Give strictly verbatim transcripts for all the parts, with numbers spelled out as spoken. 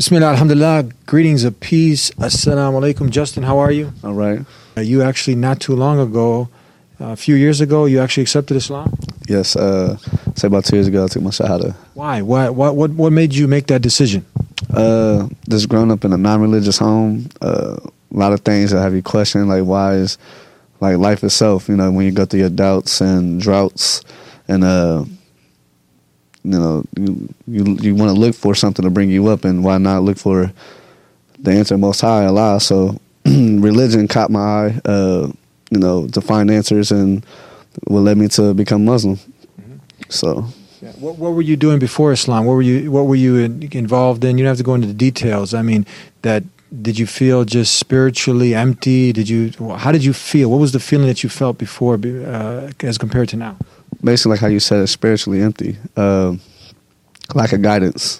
Bismillah, alhamdulillah, greetings of peace. Assalamu alaikum. Justin, how are you? All right. Uh, you actually, not too long ago, uh, a few years ago, you actually accepted Islam? Yes, uh, say about two years ago, I took my shahada. Why? What, what, what, what made you make that decision? Uh, just growing up in a non-religious home, uh, a lot of things that have you question, like why is, like life itself, you know, when you go through your doubts and droughts and, uh, you know, you you, you want to look for something to bring you up, and why not look for the answer Most High, Allah? So religion caught my eye, uh, you know, to find answers, and what led me to become Muslim. Mm-hmm. So, yeah. what what were you doing before Islam? What were you what were you in, involved in? You don't have to go into the details. I mean, that did you feel just spiritually empty? Did you? How did you feel? What was the feeling that you felt before, uh, as compared to now? Basically, like how you said, it's spiritually empty. Uh, lack of guidance.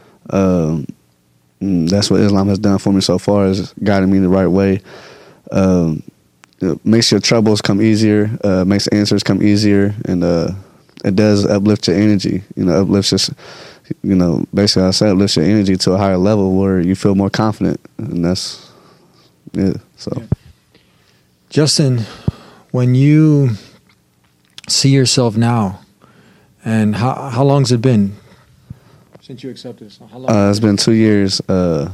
Um, that's what Islam has done for me so far, is guiding me the right way. Um, it makes your troubles come easier, uh, makes answers come easier, and uh, it does uplift your energy. You know, uplifts just, you know, basically I said, uplifts your energy to a higher level where you feel more confident, and that's, yeah, so. Yeah. Justin, when you see yourself now, and how how long's it been since you accepted Islam? How long? Uh, it's been two years. Uh,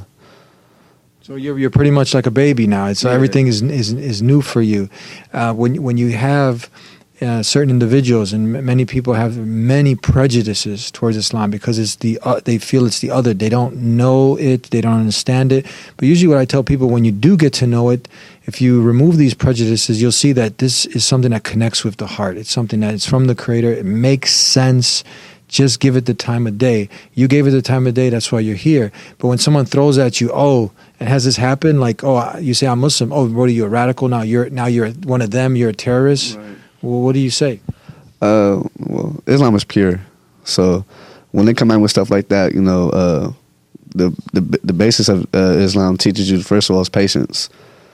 so you're you're pretty much like a baby now. It's yeah. Everything is is is new for you. Uh, when when you have uh, certain individuals, and many people have many prejudices towards Islam because it's the uh, they feel it's the other. They don't know it. They don't understand it. But usually, what I tell people, when you do get to know it, if you remove these prejudices, you'll see that this is something that connects with the heart. It's something that is from the Creator. It makes sense. Just give it the time of day. You gave it the time of day, that's why you're here. But when someone throws at you, oh, and has this happen? Like, oh, you say I'm Muslim. Oh, what are you, a radical? Now you're now you're one of them. You're a terrorist. Right. Well, what do you say? Uh, well, Islam is pure. So when they come out with stuff like that, you know, uh, the the the basis of uh, Islam teaches you, first of all, is patience.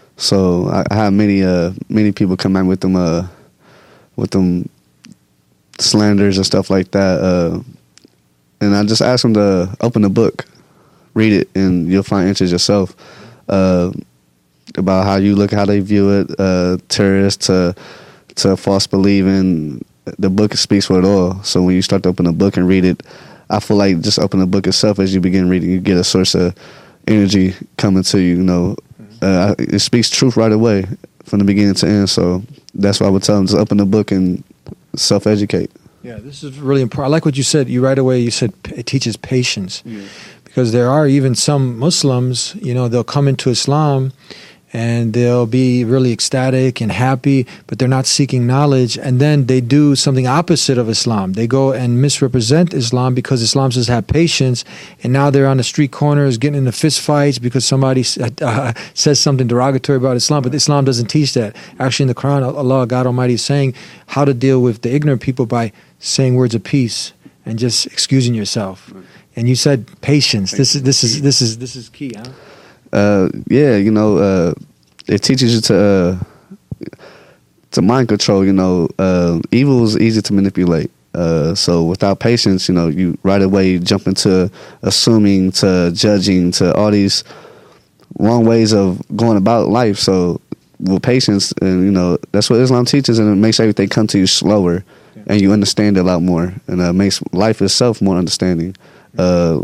So I, I have many uh, many people come out with them uh, with them slanders and stuff like that, uh, and I just ask them to open the book, read it, and you'll find answers yourself uh, about how you look, how they view it, uh, terrorists to to false believing. The book speaks for it all. So when you start to open the book and read it, I feel like just open the book itself, as you begin reading, you get a source of energy coming to you. You know, uh, it speaks truth right away from the beginning to end. So that's why I would tell them, just open the book and self-educate. Yeah, this is really important. I like what you said. You right away, you said it teaches patience. Yeah. Because there are even some Muslims, you know, they'll come into Islam and they'll be really ecstatic and happy, but they're not seeking knowledge. And then they do something opposite of Islam. They go and misrepresent Islam because Islam says have patience. And now they're on the street corners getting into fist fights because somebody uh, says something derogatory about Islam. But Islam doesn't teach that. Actually, in the Quran, Allah, God Almighty, is saying how to deal with the ignorant people by saying words of peace and just excusing yourself. And you said patience. This is this is this is this is key, huh? Uh, yeah, you know, uh, it teaches you to uh, to mind control. You know, uh, evil is easy to manipulate. Uh, so without patience, you know, you right away jump into assuming, to judging, to all these wrong ways of going about life. So with patience, and you know, that's what Islam teaches, and it makes everything come to you slower, yeah. And you understand it a lot more, and uh, makes life itself more understanding uh,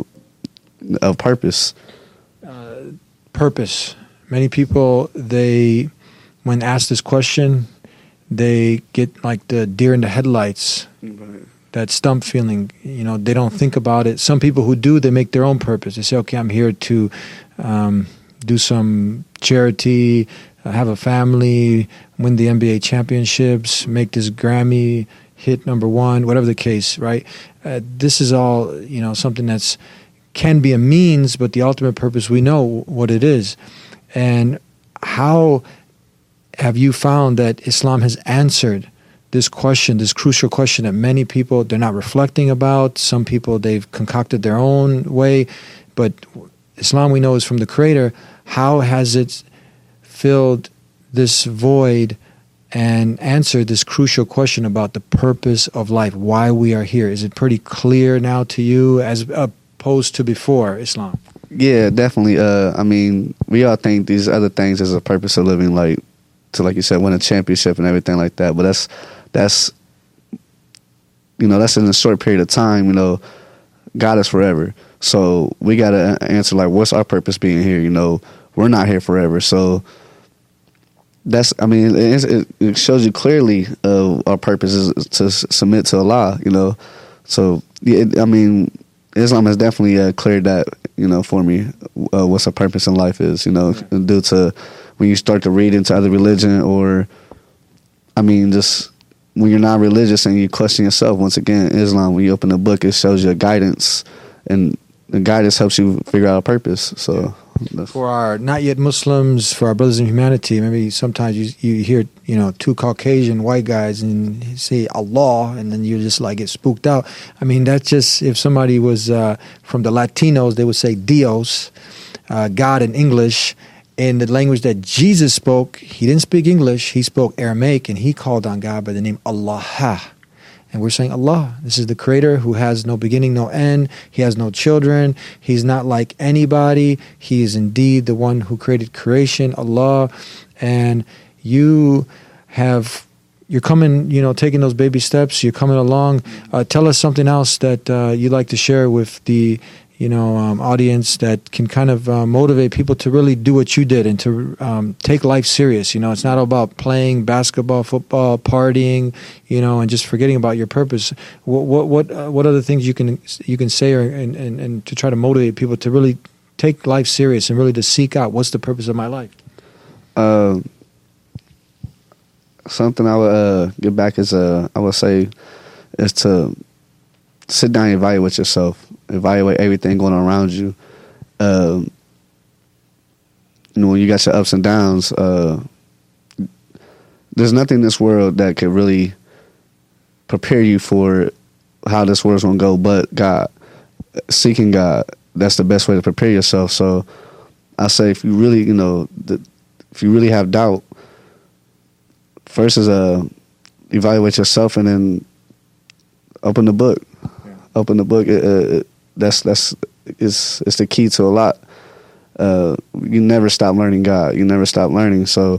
of purpose. Purpose. Many people, they, when asked this question, they get like the deer in the headlights, right. That stump feeling. You know, they don't think about it. Some people who do, they make their own purpose. They say, okay, I'm here to um, do some charity, uh, have a family, win the N B A championships, make this Grammy hit number one, whatever the case, right? Uh, this is all, you know, something that's can be a means, but the ultimate purpose, we know what it is. And how have you found that Islam has answered this question, this crucial question that many people, they're not reflecting about? Some people, they've concocted their own way, but Islam, we know, is from the Creator. How has it filled this void and answered this crucial question about the purpose of life, why we are here? Is it pretty clear now to you as opposed to before Islam? Yeah, definitely. Uh, I mean, we all think these other things is a purpose of living, like to, like you said, win a championship and everything like that. But that's that's you know that's in a short period of time. You know, God is forever. So we gotta answer like, what's our purpose being here? You know, we're not here forever. So that's, I mean, it, it shows you clearly uh, our purpose is to submit to Allah. You know, so yeah, I mean, Islam has definitely uh, cleared that, you know, for me, uh, what's our purpose in life is, you know, yeah. due to when you start to read into other religion, or, I mean, just when you're not religious and you question yourself, once again, Islam, when you open the book, it shows you a guidance, and the guidance helps you figure out a purpose. So yeah. For our not yet Muslims, for our brothers in humanity, maybe sometimes you you hear, you know, two Caucasian white guys and say Allah, and then you just like get spooked out. I mean, that's just, if somebody was uh, from the Latinos, they would say Dios, uh, God in English. In the language that Jesus spoke, he didn't speak English, he spoke Aramaic, and he called on God by the name Allah. And we're saying Allah, this is the creator who has no beginning, no end. He has no children. He's not like anybody. He is indeed the one who created creation, Allah. And you have, you're coming, you know, taking those baby steps. You're coming along. Uh, tell us something else that uh, you'd like to share with the, you know, um, audience that can kind of uh, motivate people to really do what you did and to um, take life serious. You know, it's not all about playing basketball, football, partying, you know, and just forgetting about your purpose. What what what, uh, what other things you can you can say, or and, and, and to try to motivate people to really take life serious and really to seek out what's the purpose of my life? Uh, something I would uh, get back is uh, I would say is to sit down and evaluate yourself. Evaluate everything going on around you. Um, you know, when you got your ups and downs, uh, there's nothing in this world that could really prepare you for how this world's going to go but God. Seeking God, that's the best way to prepare yourself. So I say, if you really, you know, the, if you really have doubt, first is uh, evaluate yourself, and then open the book. Yeah. Open the book. It, it, That's that's is it's the key to a lot. Uh, you never stop learning God. You never stop learning. So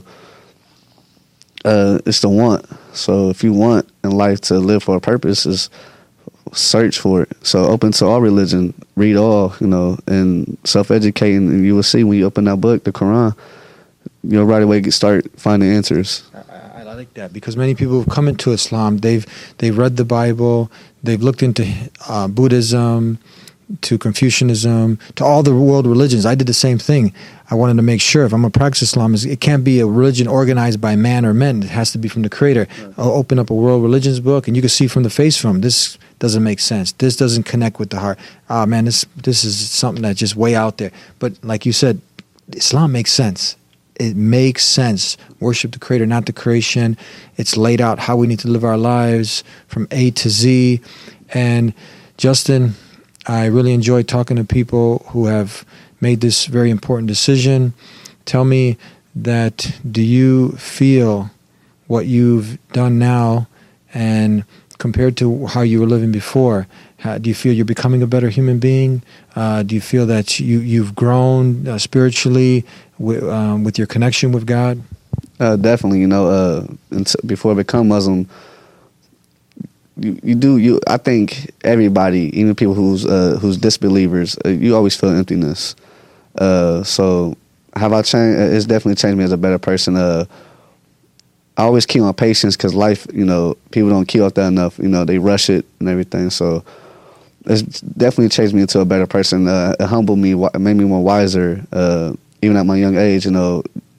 uh, it's the want. So if you want in life to live for a purpose, is search for it. So open to all religion, read all, you know, and self-educate, and you will see when you open that book, the Quran, you'll right away get start finding answers. I, I like that, because many people who've come into Islam, they've they've read the Bible, they've looked into uh, Buddhism, to Confucianism, to all the world religions. I did the same thing. I wanted to make sure, if I'm going to practice Islam, it can't be a religion organized by man or men. It has to be from the Creator. Right. I'll open up a world religions book, and you can see from the face from this doesn't make sense. This doesn't connect with the heart. Ah, oh, man, this this is something that's just way out there. But like you said, Islam makes sense. It makes sense. Worship the Creator, not the creation. It's laid out how we need to live our lives from A to Z. And Justin, I really enjoy talking to people who have made this very important decision. Tell me that, do you feel what you've done now, and compared to how you were living before, how, do you feel you're becoming a better human being? Uh, do you feel that you, you've grown uh, spiritually w- um, with your connection with God? Uh, definitely. You know, uh, until, before I become Muslim, You, you do you. I think everybody, even people who's uh, who's disbelievers, uh, you always feel emptiness. Uh, so have I changed? It's definitely changed me as a better person. Uh, I always keep on patience, because life, you know, people don't keep up that enough. You know, they rush it and everything. So it's definitely changed me into a better person. Uh, it humbled me, it made me more wiser. Uh, even at my young age, you know,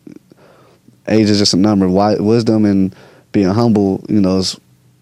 age is just a number. Why, wisdom and being humble, you know, is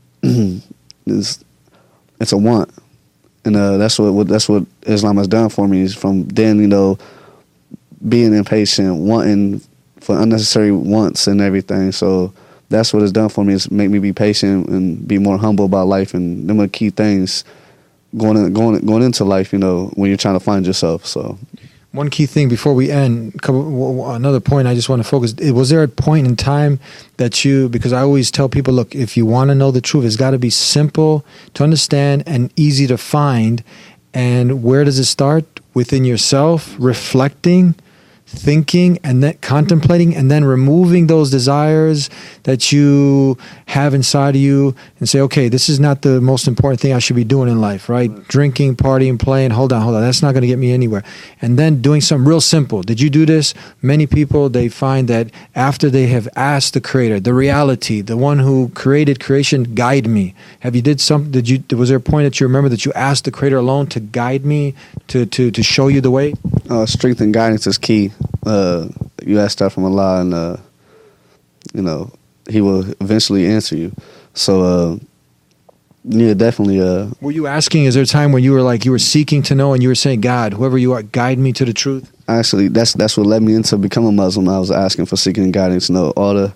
It's, it's a want, and uh, that's what, what that's what Islam has done for me. Is from then, you know, being impatient, wanting for unnecessary wants and everything. So that's what it's done for me. Is make me be patient and be more humble about life, and them are key things going in, going going into life. You know, when you're trying to find yourself. So. One key thing before we end, another point I just want to focus. Was there a point in time that you, because I always tell people, look, if you want to know the truth, it's got to be simple to understand and easy to find. And where does it start? within yourself, reflecting, thinking, and then contemplating, and then removing those desires that you have inside of you and say, okay, this is not the most important thing I should be doing in life, right? right. Drinking, partying, playing, hold on, hold on. That's not going to get me anywhere. And then doing something real simple. Did you do this? Many people, they find that after they have asked the Creator, the reality, the one who created creation, guide me. Have you did some, did you, was there a point that you remember that you asked the Creator alone to guide me, to, to, to show you the way? Uh, strength and guidance is key. Uh, you ask that from Allah, and uh, you know He will eventually answer you. So, uh, yeah, definitely. Uh, were you asking? Is there a time when you were like you were seeking to know, and you were saying, "God, whoever you are, guide me to the truth"? Actually, that's that's what led me into becoming a Muslim. I was asking for seeking and guidance. You know, all the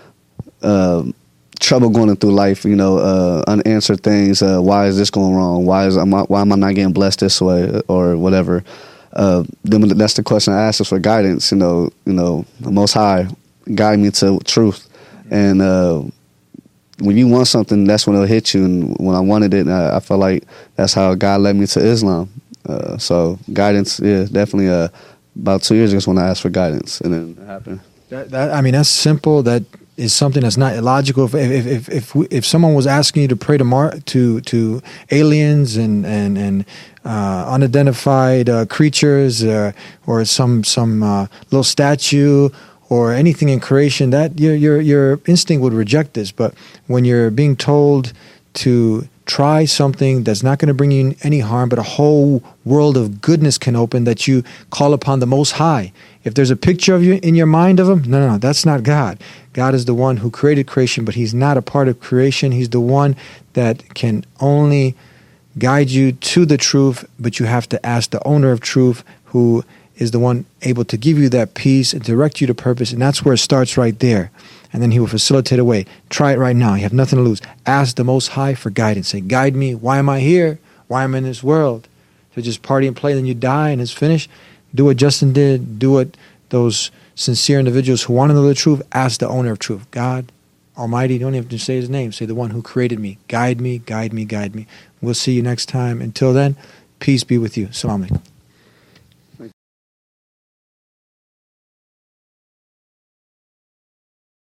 uh, trouble going through life. You know, uh, unanswered things. Uh, why is this going wrong? Why is am I, why am I not getting blessed this way or whatever? Uh, then that's the question I asked is for guidance. You know, you know, the Most High guide me to truth, and uh, when you want something, that's when it'll hit you. And when I wanted it, I, I felt like that's how God led me to Islam. Uh, so guidance, yeah, definitely. Uh, about two years ago is when I asked for guidance, and then it happened. That, that I mean, that's simple. That is something that's not illogical. If if if if, we, if someone was asking you to pray to Mar- to to aliens and and and uh, unidentified uh, creatures, uh, or some some uh, little statue or anything in creation, that your your your instinct would reject this. But when you're being told to try something that's not going to bring you any harm, but a whole world of goodness can open, that you call upon the Most High. If there's a picture of you in your mind of him, no, no, no, that's not God. God is the one who created creation, but he's not a part of creation. He's the one that can only guide you to the truth, but you have to ask the owner of truth, who is the one able to give you that peace and direct you to purpose. And that's where it starts, right there. And then he will facilitate a way. Try it right now. You have nothing to lose. Ask the Most High for guidance. Say, guide me. Why am I here? Why am I in this world? To just party and play, then you die and it's finished? Do what Justin did. Do what those sincere individuals who want to know the truth, ask the owner of truth. God Almighty, you don't even have to say his name. Say the one who created me. Guide me, guide me, guide me. We'll see you next time. Until then, peace be with you. Assalamu alaikum.